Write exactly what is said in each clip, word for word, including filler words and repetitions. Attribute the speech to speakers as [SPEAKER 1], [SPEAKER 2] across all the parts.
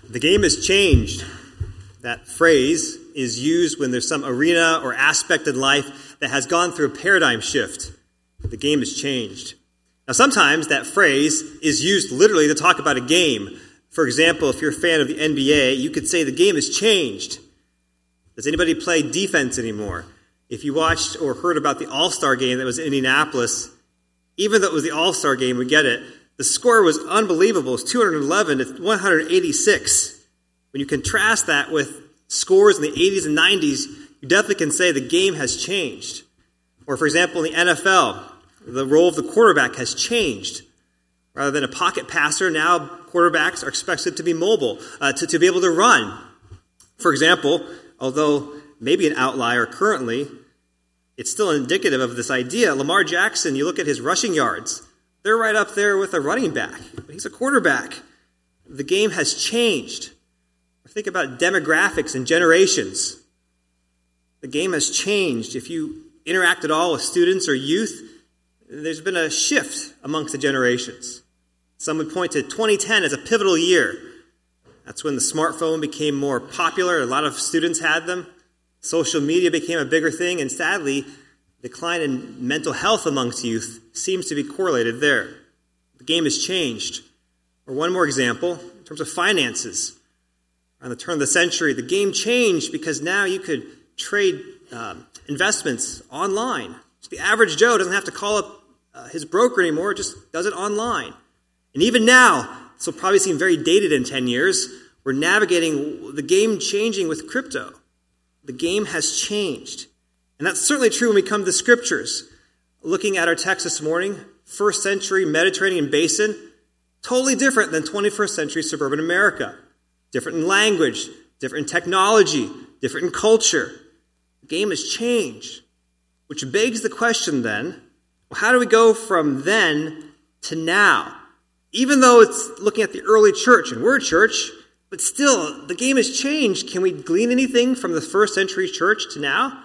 [SPEAKER 1] The game has changed. That phrase is used when there's some arena or aspect in life that has gone through a paradigm shift. The game has changed. Now, sometimes that phrase is used literally to talk about a game. For example, if you're a fan of the N B A, you could say the game has changed. Does anybody play defense anymore? If you watched or heard about the All-Star game that was in Indianapolis, even though it was the All-Star game, we get it, the score was unbelievable. It was two hundred eleven to one hundred eighty-six. When you contrast that with scores in the eighties and nineties, you definitely can say the game has changed. Or, for example, in the N F L, the role of the quarterback has changed. Rather than a pocket passer, now quarterbacks are expected to be mobile, uh, to, to be able to run. For example, although maybe an outlier currently, it's still indicative of this idea. Lamar Jackson, you look at his rushing yards, they're right up there with a running back. He's a quarterback. The game has changed. Think about demographics and generations. The game has changed. If you interact at all with students or youth, there's been a shift amongst the generations. Some would point to twenty ten as a pivotal year. That's when the smartphone became more popular. A lot of students had them. Social media became a bigger thing, and sadly, decline in mental health amongst youth seems to be correlated there. The game has changed. Or one more example, in terms of finances. Around the turn of the century, the game changed because now you could trade um, investments online. So the average Joe doesn't have to call up uh, his broker anymore, just does it online. And even now, this will probably seem very dated in ten years, we're navigating the game changing with crypto. The game has changed. And that's certainly true when we come to the scriptures. Looking at our text this morning, first century Mediterranean basin, totally different than twenty-first century suburban America. Different in language, different in technology, different in culture. The game has changed. Which begs the question then, well, how do we go from then to now? Even though it's looking at the early church, and we're a church, but still, the game has changed. Can we glean anything from the first century church to now?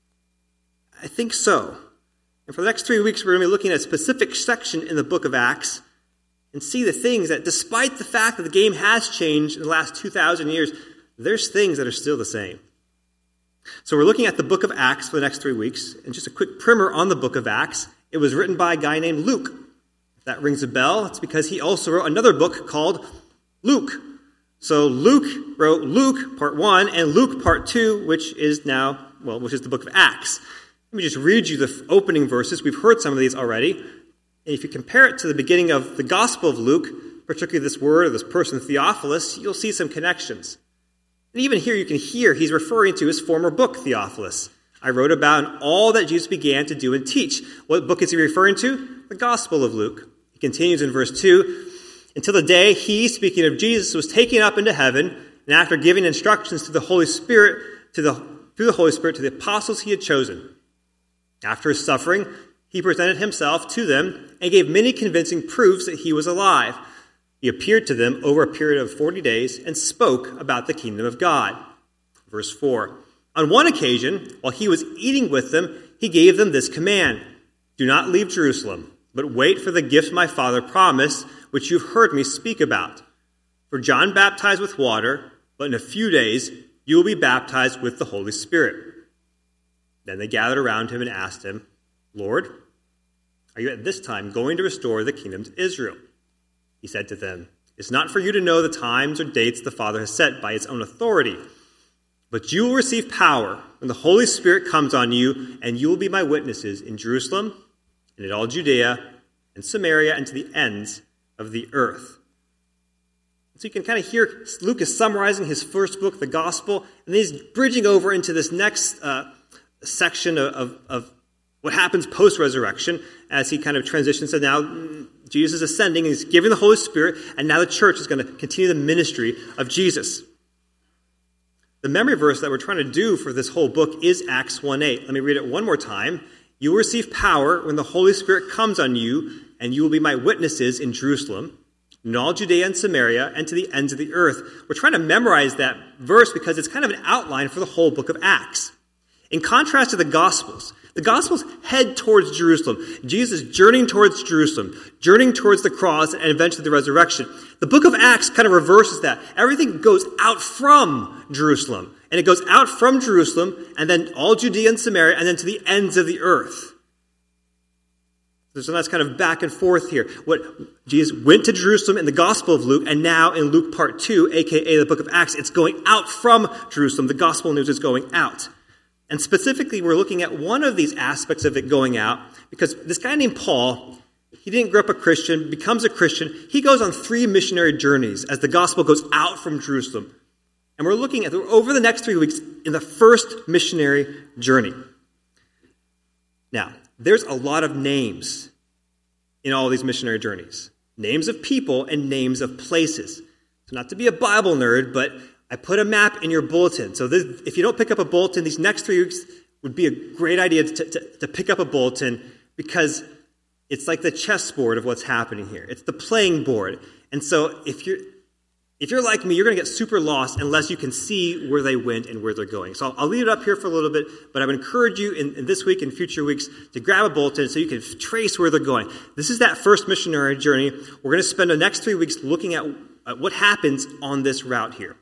[SPEAKER 1] I think so. And for the next three weeks, we're going to be looking at a specific section in the book of Acts and see the things that, despite the fact that the game has changed in the last two thousand years, there's things that are still the same. So we're looking at the book of Acts for the next three weeks. And just a quick primer on the book of Acts. It was written by a guy named Luke. If that rings a bell, it's because he also wrote another book called Luke. So Luke wrote Luke part one and Luke part two, which is now, well, which is the book of Acts. Let me just read you the opening verses. We've heard some of these already. And if you compare it to the beginning of the Gospel of Luke, particularly this word or this person Theophilus, you'll see some connections. And even here you can hear he's referring to his former book, Theophilus. I wrote about all that Jesus began to do and teach. What book is he referring to? The Gospel of Luke. He continues in verse two. Until the day he, speaking of Jesus, was taken up into heaven, and after giving instructions to the Holy Spirit, to the, through the Holy Spirit to the apostles he had chosen. After his suffering, he presented himself to them and gave many convincing proofs that he was alive. He appeared to them over a period of forty days and spoke about the kingdom of God. Verse four. On one occasion, while he was eating with them, he gave them this command: do not leave Jerusalem, but wait for the gift my Father promised, which you've heard me speak about. For John baptized with water, but in a few days you will be baptized with the Holy Spirit. Then they gathered around him and asked him, Lord, are you at this time going to restore the kingdom to Israel? He said to them, it's not for you to know the times or dates the Father has set by his own authority, but you will receive power when the Holy Spirit comes on you, and you will be my witnesses in Jerusalem and in all Judea and Samaria and to the ends of the earth. So you can kind of hear Luke is summarizing his first book, the Gospel, and then he's bridging over into this next uh, section of, of, of what happens post-resurrection as he kind of transitions to now Jesus is ascending and he's giving the Holy Spirit, and now the church is going to continue the ministry of Jesus. The memory verse that we're trying to do for this whole book is Acts one eight. Let me read it one more time. You will receive power when the Holy Spirit comes on you, and you will be my witnesses in Jerusalem, in all Judea and Samaria, and to the ends of the earth. We're trying to memorize that verse because it's kind of an outline for the whole book of Acts. In contrast to the Gospels, the Gospels head towards Jerusalem. Jesus is journeying towards Jerusalem, journeying towards the cross and eventually the resurrection. The book of Acts kind of reverses that. Everything goes out from Jerusalem. And it goes out from Jerusalem, and then all Judea and Samaria, and then to the ends of the earth. So that's kind of back and forth here. What Jesus went to Jerusalem in the Gospel of Luke, and now in Luke part two, a k a the book of Acts, it's going out from Jerusalem. The gospel news is going out. And specifically, we're looking at one of these aspects of it going out, because this guy named Paul, he didn't grow up a Christian, becomes a Christian. He goes on three missionary journeys as the gospel goes out from Jerusalem. And we're looking at, over the next three weeks, in the first missionary journey. Now, there's a lot of names in all these missionary journeys. Names of people and names of places. So not to be a Bible nerd, but I put a map in your bulletin. So this, if you don't pick up a bulletin, these next three weeks would be a great idea to, to, to pick up a bulletin, because it's like the chessboard of what's happening here. It's the playing board. And so if you're If you're like me, you're going to get super lost unless you can see where they went and where they're going. So I'll, I'll leave it up here for a little bit, but I would encourage you in, in this week and future weeks to grab a bulletin so you can trace where they're going. This is that first missionary journey. We're going to spend the next three weeks looking at, at what happens on this route here.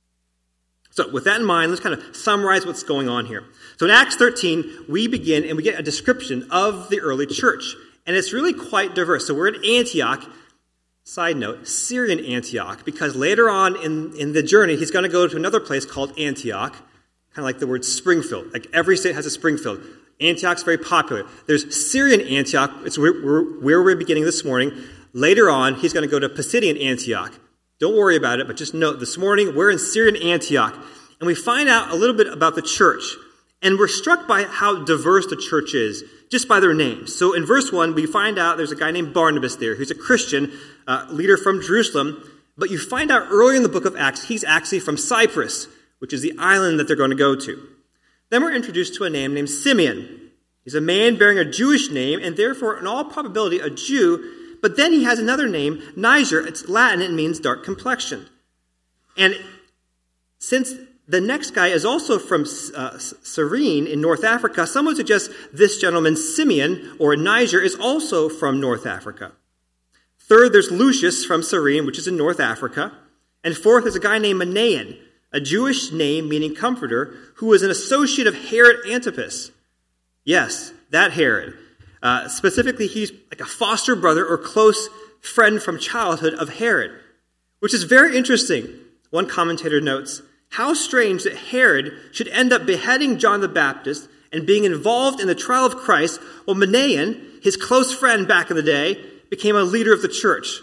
[SPEAKER 1] So with that in mind, let's kind of summarize what's going on here. So in Acts thirteen, we begin and we get a description of the early church. And it's really quite diverse. So we're in Antioch. Side note, Syrian Antioch, because later on in, in the journey, he's going to go to another place called Antioch, kind of like the word Springfield. Like every state has a Springfield. Antioch's very popular. There's Syrian Antioch. It's where we're, where we're beginning this morning. Later on, he's going to go to Pisidian Antioch. Don't worry about it, but just note, this morning, we're in Syrian Antioch. And we find out a little bit about the church. And we're struck by how diverse the church is, just by their names. So in verse one, we find out there's a guy named Barnabas there, who's a Christian uh, leader from Jerusalem. But you find out earlier in the book of Acts, he's actually from Cyprus, which is the island that they're going to go to. Then we're introduced to a name named Simeon. He's a man bearing a Jewish name, and therefore, in all probability, a Jew. But then he has another name, Niger. It's Latin. It means dark complexion. And since the next guy is also from uh, Cyrene in North Africa, some would suggest this gentleman, Simeon, or Niger, is also from North Africa. Third, there's Lucius from Cyrene, which is in North Africa. And fourth, there's a guy named Manaen, a Jewish name meaning comforter, who was an associate of Herod Antipas. Yes, that Herod. Uh, specifically, he's like a foster brother or close friend from childhood of Herod, which is very interesting. One commentator notes, how strange that Herod should end up beheading John the Baptist and being involved in the trial of Christ, while Manaen, his close friend back in the day, became a leader of the church.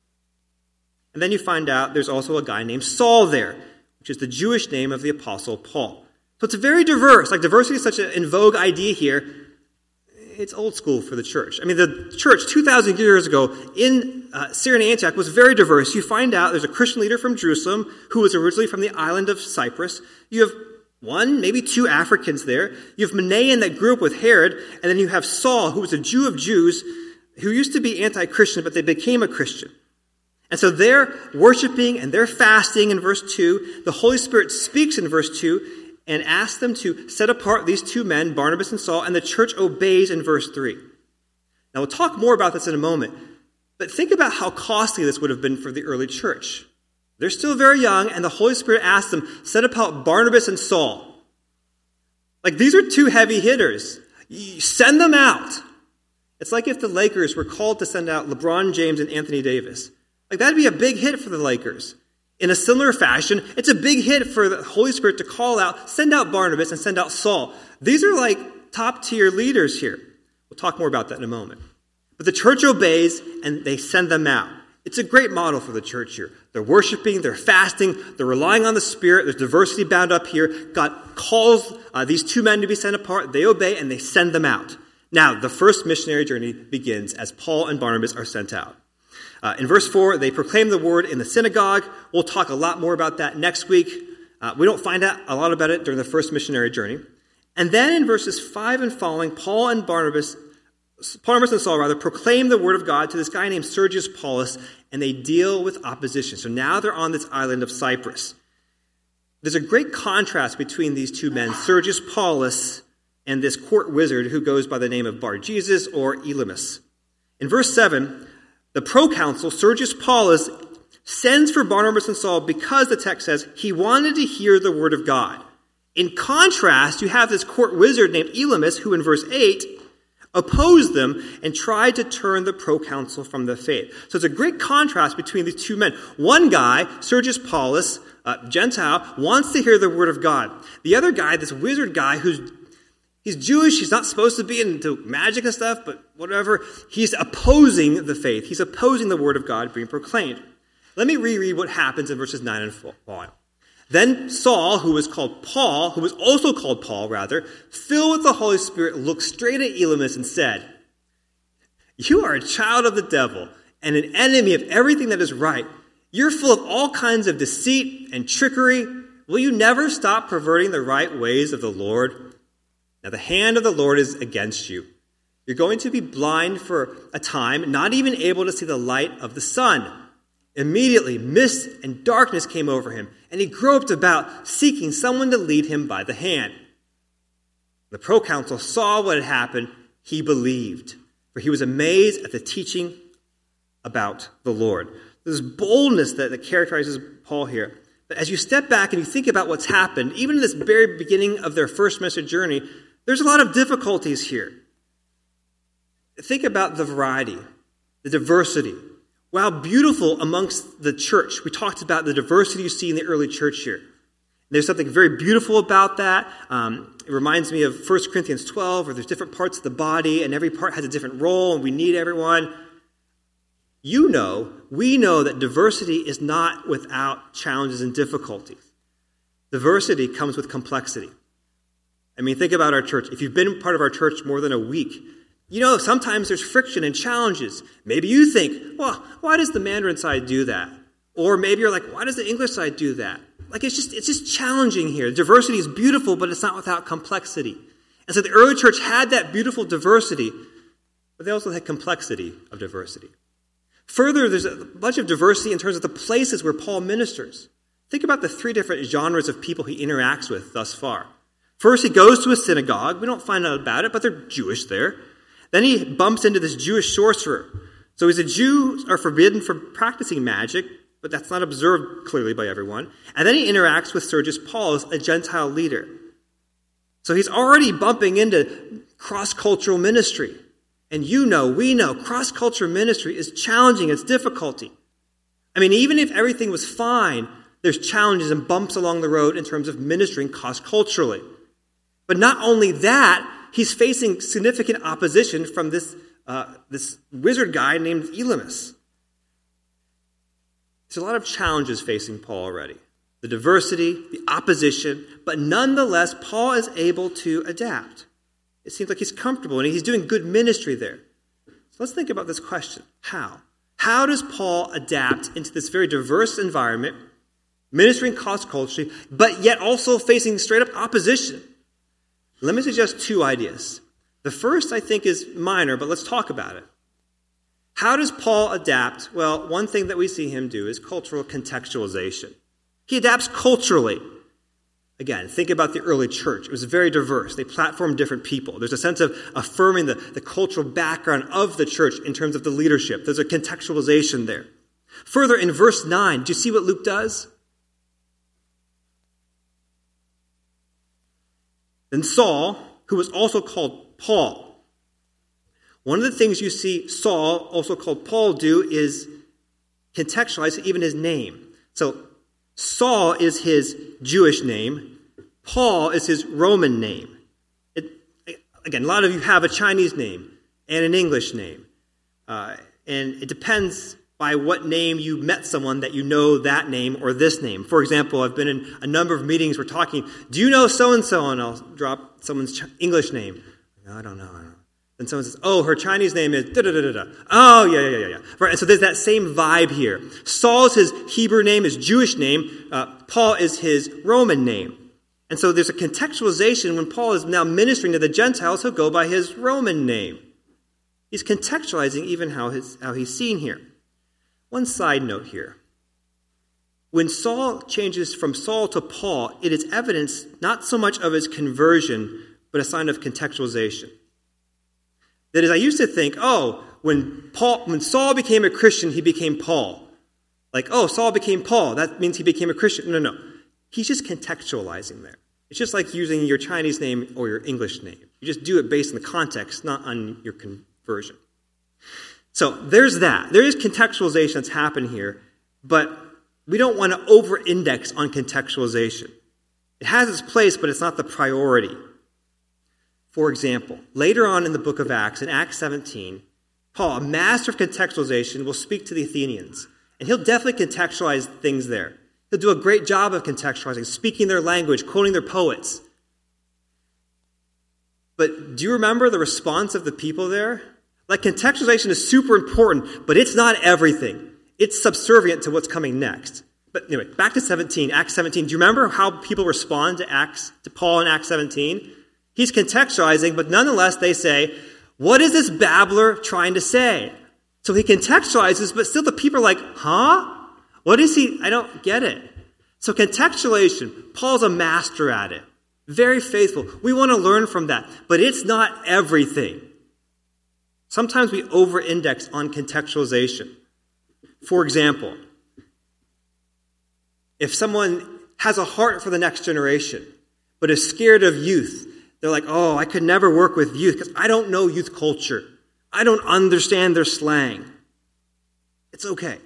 [SPEAKER 1] And then you find out there's also a guy named Saul there, which is the Jewish name of the Apostle Paul. So it's very diverse. Like diversity is such an in vogue idea here. It's old school for the church. I mean, the church two thousand years ago in uh, Syrian Antioch was very diverse. You find out there's a Christian leader from Jerusalem who was originally from the island of Cyprus. You have one, maybe two Africans there. You have Manaen that grew up with Herod. And then you have Saul, who was a Jew of Jews, who used to be anti-Christian, but they became a Christian. And so they're worshiping and they're fasting in verse two. The Holy Spirit speaks in verse two and asks them to set apart these two men, Barnabas and Saul, and the church obeys in verse three. Now, we'll talk more about this in a moment, but think about how costly this would have been for the early church. They're still very young, and the Holy Spirit asks them, set apart Barnabas and Saul. Like, these are two heavy hitters. Send them out. It's like if the Lakers were called to send out LeBron James and Anthony Davis. Like, that'd be a big hit for the Lakers. In a similar fashion, it's a big hit for the Holy Spirit to call out, send out Barnabas and send out Saul. These are like top-tier leaders here. We'll talk more about that in a moment. But the church obeys, and they send them out. It's a great model for the church here. They're worshiping, they're fasting, they're relying on the Spirit. There's diversity bound up here. God calls uh, these two men to be sent apart. They obey, and they send them out. Now, the first missionary journey begins as Paul and Barnabas are sent out. Uh, in verse four, they proclaim the word in the synagogue. We'll talk a lot more about that next week. Uh, we don't find out a lot about it during the first missionary journey. And then in verses five and following, Paul and Barnabas, Barnabas and Saul rather, proclaim the word of God to this guy named Sergius Paulus, and they deal with opposition. So now they're on this island of Cyprus. There's a great contrast between these two men, Sergius Paulus and this court wizard who goes by the name of Bar-Jesus or Elymas. In verse seven, the proconsul, Sergius Paulus, sends for Barnabas and Saul because, the text says, he wanted to hear the word of God. In contrast, you have this court wizard named Elymas, who in verse eight opposed them and tried to turn the proconsul from the faith. So it's a great contrast between these two men. One guy, Sergius Paulus, a Gentile, wants to hear the word of God. The other guy, this wizard guy, who's he's Jewish, he's not supposed to be into magic and stuff, but whatever, he's opposing the faith. He's opposing the word of God being proclaimed. Let me reread what happens in verses nine and following. Then Saul, who was called Paul, who was also called Paul, rather, filled with the Holy Spirit, looked straight at Elymas and said, "You are a child of the devil and an enemy of everything that is right. You're full of all kinds of deceit and trickery. Will you never stop perverting the right ways of the Lord? Now the hand of the Lord is against you. You're going to be blind for a time, not even able to see the light of the sun." Immediately, mist and darkness came over him, and he groped about, seeking someone to lead him by the hand. The proconsul saw what had happened. He believed, for he was amazed at the teaching about the Lord. There's boldness that, that characterizes Paul here. But as you step back and you think about what's happened, even in this very beginning of their first ministry journey, there's a lot of difficulties here. Think about the variety, the diversity. Wow, beautiful amongst the church. We talked about the diversity you see in the early church here. There's something very beautiful about that. Um, it reminds me of First Corinthians twelve, where there's different parts of the body, and every part has a different role, and we need everyone. You know, we know that diversity is not without challenges and difficulties. Diversity comes with complexity. I mean, think about our church. If you've been part of our church more than a week, you know, sometimes there's friction and challenges. Maybe you think, well, why does the Mandarin side do that? Or maybe you're like, why does the English side do that? Like, it's just it's just challenging here. Diversity is beautiful, but it's not without complexity. And so the early church had that beautiful diversity, but they also had complexity of diversity. Further, there's a bunch of diversity in terms of the places where Paul ministers. Think about the three different genres of people he interacts with thus far. First, he goes to a synagogue. We don't find out about it, but they're Jewish there. Then he bumps into this Jewish sorcerer. So he's a Jew, are forbidden from practicing magic, but that's not observed clearly by everyone. And then he interacts with Sergius Paulus, a Gentile leader. So he's already bumping into cross-cultural ministry. And you know, we know, cross-cultural ministry is challenging, it's difficulty. I mean, even if everything was fine, there's challenges and bumps along the road in terms of ministering cross-culturally. But not only that, he's facing significant opposition from this, uh, this wizard guy named Elymas. There's a lot of challenges facing Paul already. The diversity, the opposition, but nonetheless, Paul is able to adapt. It seems like he's comfortable and he's doing good ministry there. So let's think about this question. How? How does Paul adapt into this very diverse environment, ministering cross-culturally, but yet also facing straight-up opposition? Let me suggest two ideas. The first, I think, is minor, but let's talk about it. How does Paul adapt? Well, one thing that we see him do is cultural contextualization. He adapts culturally. Again, think about the early church. It was very diverse. They platformed different people. There's a sense of affirming the, the cultural background of the church in terms of the leadership. There's a contextualization there. Further, in verse nine, do you see what Luke does? Then Saul, who was also called Paul. One of the things you see Saul, also called Paul, do is contextualize even his name. So Saul is his Jewish name. Paul is his Roman name. It, again, a lot of you have a Chinese name and an English name. Uh, and it depends by what name you met someone that you know that name or this name. For example, I've been in a number of meetings, we're talking, do you know so-and-so? And I'll drop someone's English name. No, I don't know. I don't know. Then someone says, oh, her Chinese name is da-da-da-da-da. Oh, yeah, yeah, yeah, yeah. Right, and so there's that same vibe here. Saul's his Hebrew name, his Jewish name. Uh, Paul is his Roman name. And so there's a contextualization when Paul is now ministering to the Gentiles, he'll go by his Roman name. He's contextualizing even how, his, how he's seen here. One side note here. When Saul changes from Saul to Paul, it is evidence not so much of his conversion, but a sign of contextualization. That is, I used to think, oh, when Paul, when Saul became a Christian, he became Paul. Like, oh, Saul became Paul. That means he became a Christian. No, no. He's just contextualizing there. It's just like using your Chinese name or your English name. You just do it based on the context, not on your conversion. So there's that. There is contextualization that's happened here, but we don't want to over-index on contextualization. It has its place, but it's not the priority. For example, later on in the book of Acts, in Acts seventeen, Paul, a master of contextualization, will speak to the Athenians. And he'll definitely contextualize things there. He'll do a great job of contextualizing, speaking their language, quoting their poets. But do you remember the response of the people there? Like, contextualization is super important, but it's not everything. It's subservient to what's coming next. But anyway, back to seventeen, Acts seventeen. Do you remember how people respond to Acts, to Paul in Acts seventeen? He's contextualizing, but nonetheless they say, what is this babbler trying to say? So he contextualizes, but still the people are like, huh? What is he? I don't get it. So contextualization, Paul's a master at it. Very faithful. We want to learn from that, but it's not everything. Sometimes we over-index on contextualization. For example, if someone has a heart for the next generation, but is scared of youth, they're like, oh, I could never work with youth because I don't know youth culture. I don't understand their slang. It's okay.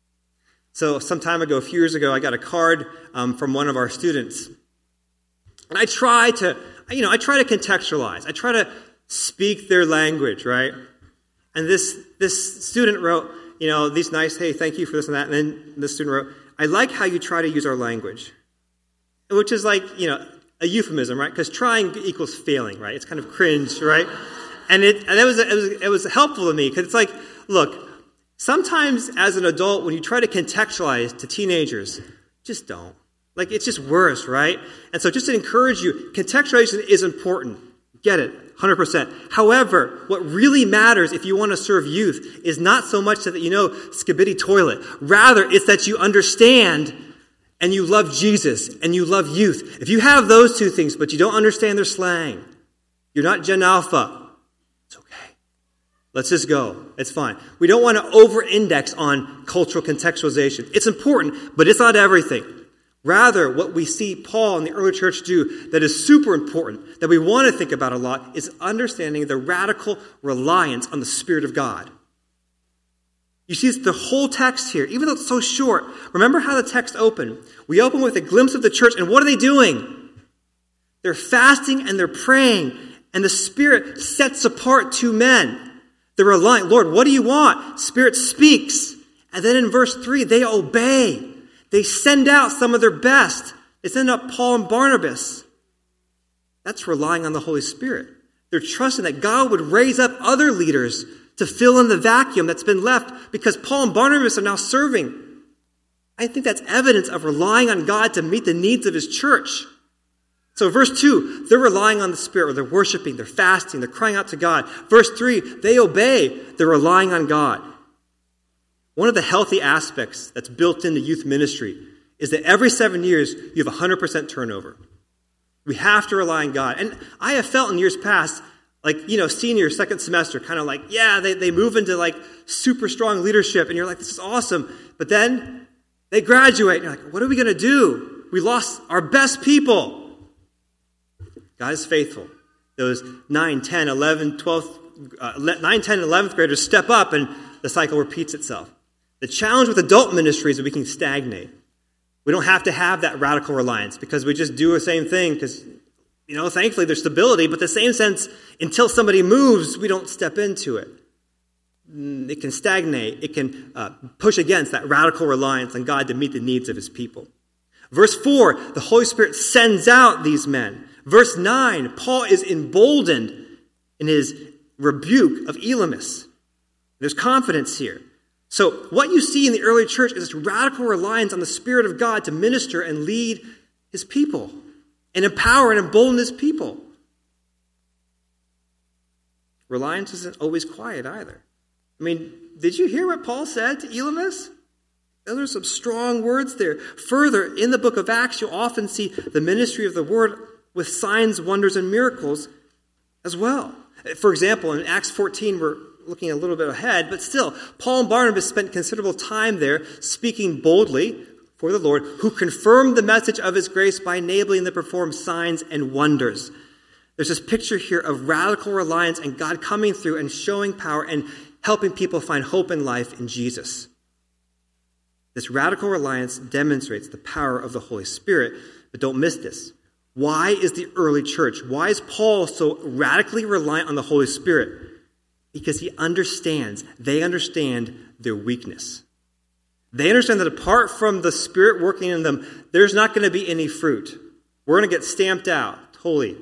[SPEAKER 1] So some time ago, a few years ago, I got a card um, from one of our students. And I try to, you know, I try to contextualize. I try to speak their language, right? And this this student wrote, you know, these nice, hey, thank you for this and that. And then the student wrote, I like how you try to use our language. Which is like, you know, a euphemism, right? Because trying equals failing, right? It's kind of cringe, right? And it and that was it was it was helpful to me because it's like, look, sometimes as an adult, when you try to contextualize to teenagers, just don't. Like, it's just worse, right? And so just to encourage you, contextualization is important. Get it, one hundred percent. However, what really matters if you want to serve youth is not so much that you know skibidi toilet. Rather, it's that you understand and you love Jesus and you love youth. If you have those two things, but you don't understand their slang, you're not Gen Alpha, it's okay. Let's just go. It's fine. We don't want to over-index on cultural contextualization. It's important, but it's not everything. Rather, what we see Paul and the early church do that is super important, that we want to think about a lot, is understanding the radical reliance on the Spirit of God. You see the whole text here, even though it's so short. Remember how the text opened. We open with a glimpse of the church, and what are they doing? They're fasting and they're praying, and the Spirit sets apart two men. They're relying, Lord, what do you want? Spirit speaks. And then in verse three, they obey. They send out some of their best. They send out Paul and Barnabas. That's relying on the Holy Spirit. They're trusting that God would raise up other leaders to fill in the vacuum that's been left because Paul and Barnabas are now serving. I think that's evidence of relying on God to meet the needs of his church. So verse two, they're relying on the Spirit, or they're worshiping, they're fasting, they're crying out to God. Verse three, they obey, they're relying on God. One of the healthy aspects that's built into youth ministry is that every seven years, you have one hundred percent turnover. We have to rely on God. And I have felt in years past, like, you know, senior, second semester, kind of like, yeah, they, they move into like super strong leadership, and you're like, this is awesome. But then they graduate, and you're like, what are we going to do? We lost our best people. God is faithful. Those nine, ten, eleven, twelve, uh, nine, ten, and eleventh graders step up, and the cycle repeats itself. The challenge with adult ministry is that we can stagnate. We don't have to have that radical reliance because we just do the same thing because, you know, thankfully there's stability, but in the same sense, until somebody moves, we don't step into it. It can stagnate. It can uh, push against that radical reliance on God to meet the needs of his people. Verse four, the Holy Spirit sends out these men. Verse nine, Paul is emboldened in his rebuke of Elymas. There's confidence here. So what you see in the early church is this radical reliance on the Spirit of God to minister and lead his people and empower and embolden his people. Reliance isn't always quiet either. I mean, did you hear what Paul said to Elymas? Those are some strong words there. Further, in the book of Acts, you'll often see the ministry of the word with signs, wonders, and miracles as well. For example, in Acts fourteen, we're looking a little bit ahead, but still, Paul and Barnabas spent considerable time there speaking boldly for the Lord, who confirmed the message of his grace by enabling them to perform signs and wonders. There's this picture here of radical reliance and God coming through and showing power and helping people find hope in life in Jesus. This radical reliance demonstrates the power of the Holy Spirit, but don't miss this. Why is the early church, why is Paul so radically reliant on the Holy Spirit? Because he understands, they understand their weakness. They understand that apart from the Spirit working in them, there's not going to be any fruit. We're going to get stamped out, totally.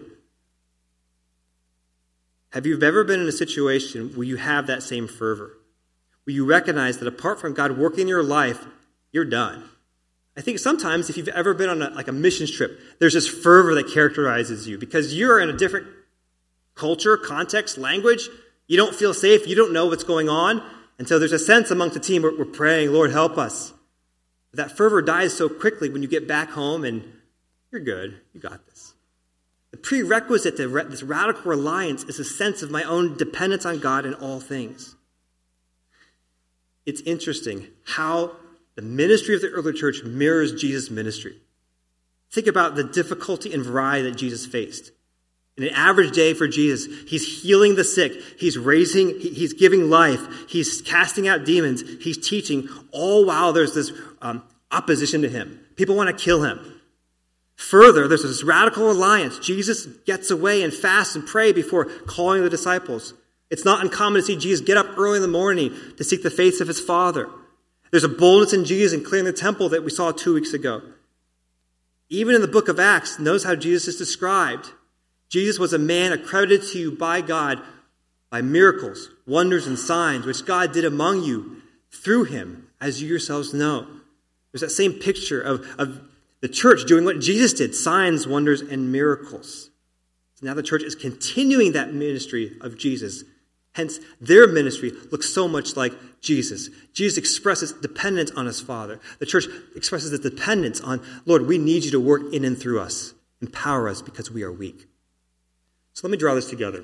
[SPEAKER 1] Have you ever been in a situation where you have that same fervor? Where you recognize that apart from God working in your life, you're done. I think sometimes if you've ever been on a, like a missions trip, there's this fervor that characterizes you because you're in a different culture, context, language. You don't feel safe. You don't know what's going on. And so there's a sense amongst the team where we're praying, Lord, help us. But that fervor dies so quickly when you get back home and you're good. You got this. The prerequisite to this radical reliance is a sense of my own dependence on God in all things. It's interesting how the ministry of the early church mirrors Jesus' ministry. Think about the difficulty and variety that Jesus faced. In an average day for Jesus, he's healing the sick, he's raising, he's giving life, he's casting out demons, he's teaching, all while there's this um, opposition to him. People want to kill him. Further, there's this radical alliance. Jesus gets away and fasts and pray before calling the disciples. It's not uncommon to see Jesus get up early in the morning to seek the face of his Father. There's a boldness in Jesus in clearing the temple that we saw two weeks ago. Even in the book of Acts, notice how Jesus is described. Jesus was a man accredited to you by God by miracles, wonders, and signs, which God did among you through him, as you yourselves know. There's that same picture of, of the church doing what Jesus did, signs, wonders, and miracles. So now the church is continuing that ministry of Jesus. Hence, their ministry looks so much like Jesus. Jesus expresses dependence on his Father. The church expresses its dependence on, Lord, we need you to work in and through us. Empower us because we are weak. So let me draw this together.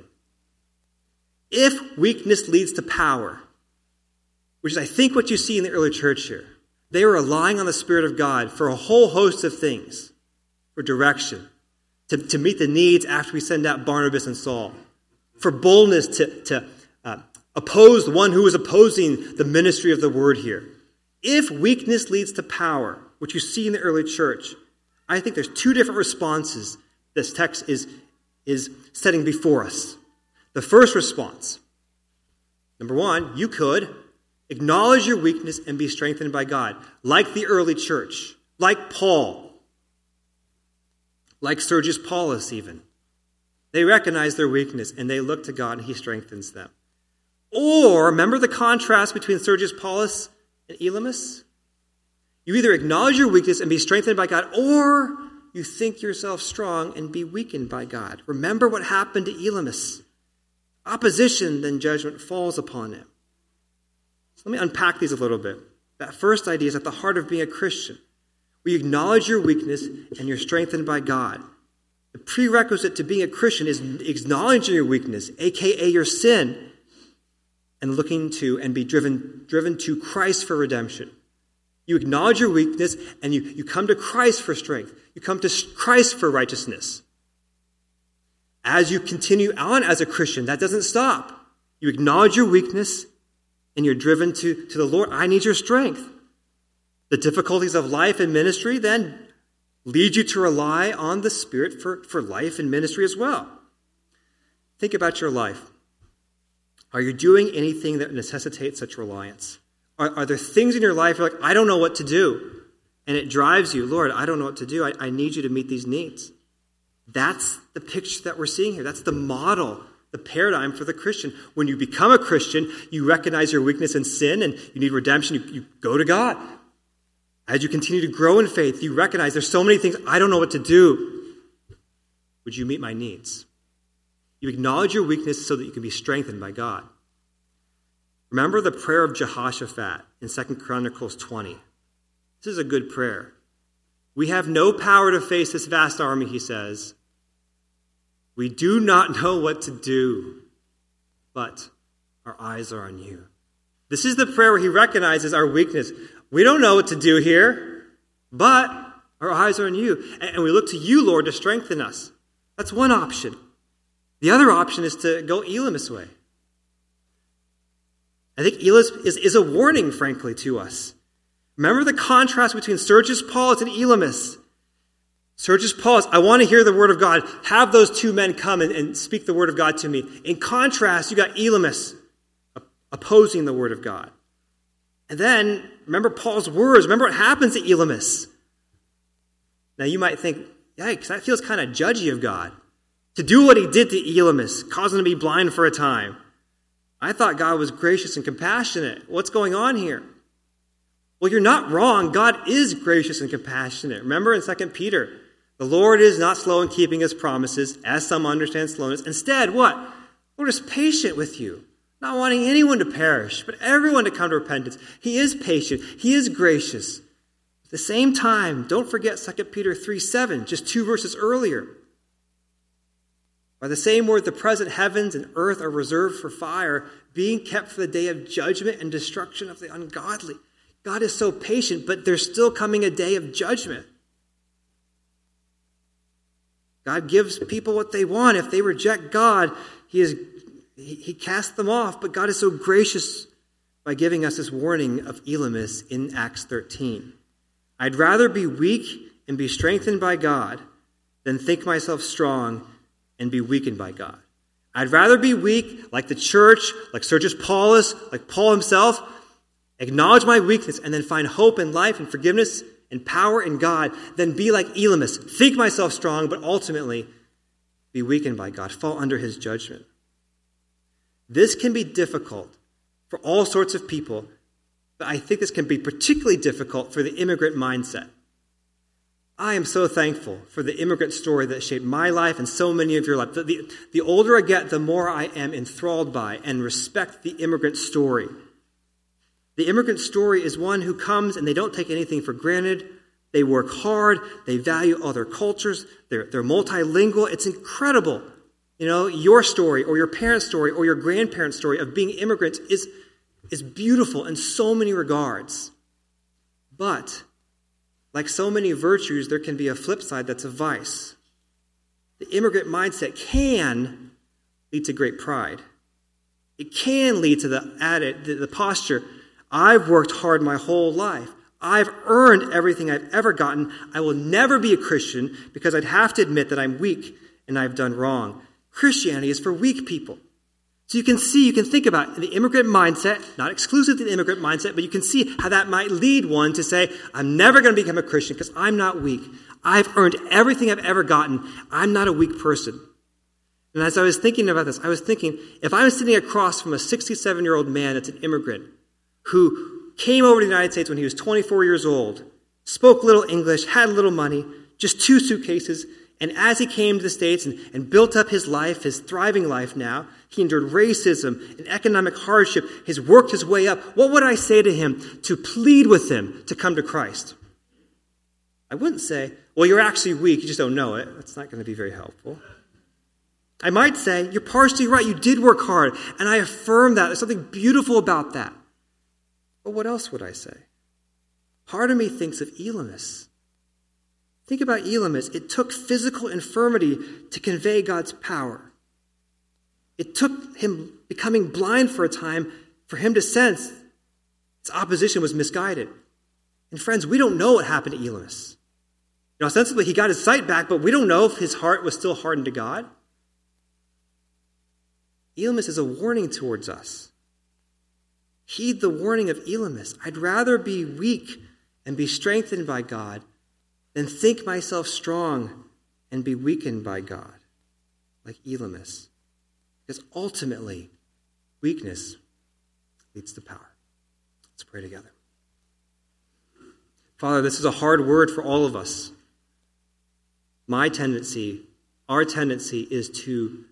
[SPEAKER 1] If weakness leads to power, which is I think what you see in the early church here, they were relying on the Spirit of God for a whole host of things, for direction, to, to meet the needs after we send out Barnabas and Saul, for boldness to, to uh, oppose the one who was opposing the ministry of the word here. If weakness leads to power, which you see in the early church, I think there's two different responses this text is, is setting before us. The first response, number one, you could acknowledge your weakness and be strengthened by God, like the early church, like Paul, like Sergius Paulus even. They recognize their weakness and they look to God and he strengthens them. Or, remember the contrast between Sergius Paulus and Elymas? You either acknowledge your weakness and be strengthened by God, or you think yourself strong and be weakened by God. Remember what happened to Elymas. Opposition, then judgment falls upon him. So let me unpack these a little bit. That first idea is at the heart of being a Christian. We acknowledge your weakness and you're strengthened by God. The prerequisite to being a Christian is acknowledging your weakness, aka your sin, and looking to and be driven, driven to Christ for redemption. You acknowledge your weakness and you, you come to Christ for strength. You come to Christ for righteousness. As you continue on as a Christian, that doesn't stop. You acknowledge your weakness and you're driven to, to the Lord. I need your strength. The difficulties of life and ministry then lead you to rely on the Spirit for, for life and ministry as well. Think about your life. Are you doing anything that necessitates such reliance? Are, are there things in your life you're like, I don't know what to do? And it drives you, Lord, I don't know what to do. I, I need you to meet these needs. That's the picture that we're seeing here. That's the model, the paradigm for the Christian. When you become a Christian, you recognize your weakness and sin and you need redemption. You, you go to God. As you continue to grow in faith, you recognize there's so many things I don't know what to do. Would you meet my needs? You acknowledge your weakness so that you can be strengthened by God. Remember the prayer of Jehoshaphat in Second Chronicles twenty. This is a good prayer. We have no power to face this vast army, he says. We do not know what to do, but our eyes are on you. This is the prayer where he recognizes our weakness. We don't know what to do here, but our eyes are on you. And we look to you, Lord, to strengthen us. That's one option. The other option is to go Elymas' way. I think Elymas is, is a warning, frankly, to us. Remember the contrast between Sergius Paulus and Elymas. Sergius Paulus, I want to hear the word of God. Have those two men come and, and speak the word of God to me. In contrast, you got Elymas opposing the word of God. And then, remember Paul's words. Remember what happens at Elymas. Now you might think, yikes, that feels kind of judgy of God. To do what he did to Elymas, causing him to be blind for a time. I thought God was gracious and compassionate. What's going on here? Well, you're not wrong. God is gracious and compassionate. Remember in Second Peter, the Lord is not slow in keeping his promises, as some understand slowness. Instead, what? The Lord is patient with you, not wanting anyone to perish, but everyone to come to repentance. He is patient. He is gracious. At the same time, don't forget Second Peter three seven, just two verses earlier. By the same word, the present heavens and earth are reserved for fire, being kept for the day of judgment and destruction of the ungodly. God is so patient, but there's still coming a day of judgment. God gives people what they want. If they reject God, he is he, he casts them off. But God is so gracious by giving us this warning of Elymas in Acts thirteen. I'd rather be weak and be strengthened by God than think myself strong and be weakened by God. I'd rather be weak, like the church, like Sergius Paulus, like Paul himself, acknowledge my weakness, and then find hope and life and forgiveness and power in God, than be like Elymas, think myself strong, but ultimately be weakened by God, fall under his judgment. This can be difficult for all sorts of people, but I think this can be particularly difficult for the immigrant mindset. I am so thankful for the immigrant story that shaped my life and so many of your life. The, the, the older I get, the more I am enthralled by and respect the immigrant story. The immigrant story is one who comes and they don't take anything for granted. They work hard. They value other cultures. They're, they're multilingual. It's incredible. You know, your story or your parents' story or your grandparents' story of being immigrants is, is beautiful in so many regards. But like so many virtues, there can be a flip side that's a vice. The immigrant mindset can lead to great pride. It can lead to the added, the posture, I've worked hard my whole life. I've earned everything I've ever gotten. I will never be a Christian because I'd have to admit that I'm weak and I've done wrong. Christianity is for weak people. So you can see, you can think about the immigrant mindset, not exclusive to the immigrant mindset, but you can see how that might lead one to say, I'm never going to become a Christian because I'm not weak. I've earned everything I've ever gotten. I'm not a weak person. And as I was thinking about this, I was thinking, if I was sitting across from a sixty-seven-year-old man that's an immigrant who came over to the United States when he was twenty-four years old, spoke little English, had little money, just two suitcases, and as he came to the States and, and built up his life, his thriving life now, he endured racism and economic hardship, he's worked his way up. What would I say to him to plead with him to come to Christ? I wouldn't say, well, you're actually weak, you just don't know it. That's not going to be very helpful. I might say, you're partially right, you did work hard, and I affirm that. There's something beautiful about that. But what else would I say? Part of me thinks of Elymas. Think about Elymas. It took physical infirmity to convey God's power. It took him becoming blind for a time for him to sense his opposition was misguided. And friends, we don't know what happened to Elymas. You know, ostensibly he got his sight back, but we don't know if his heart was still hardened to God. Elymas is a warning towards us. Heed the warning of Elymas. I'd rather be weak and be strengthened by God than think myself strong and be weakened by God, like Elymas. Because ultimately, weakness leads to power. Let's pray together. Father, this is a hard word for all of us. My tendency, our tendency is to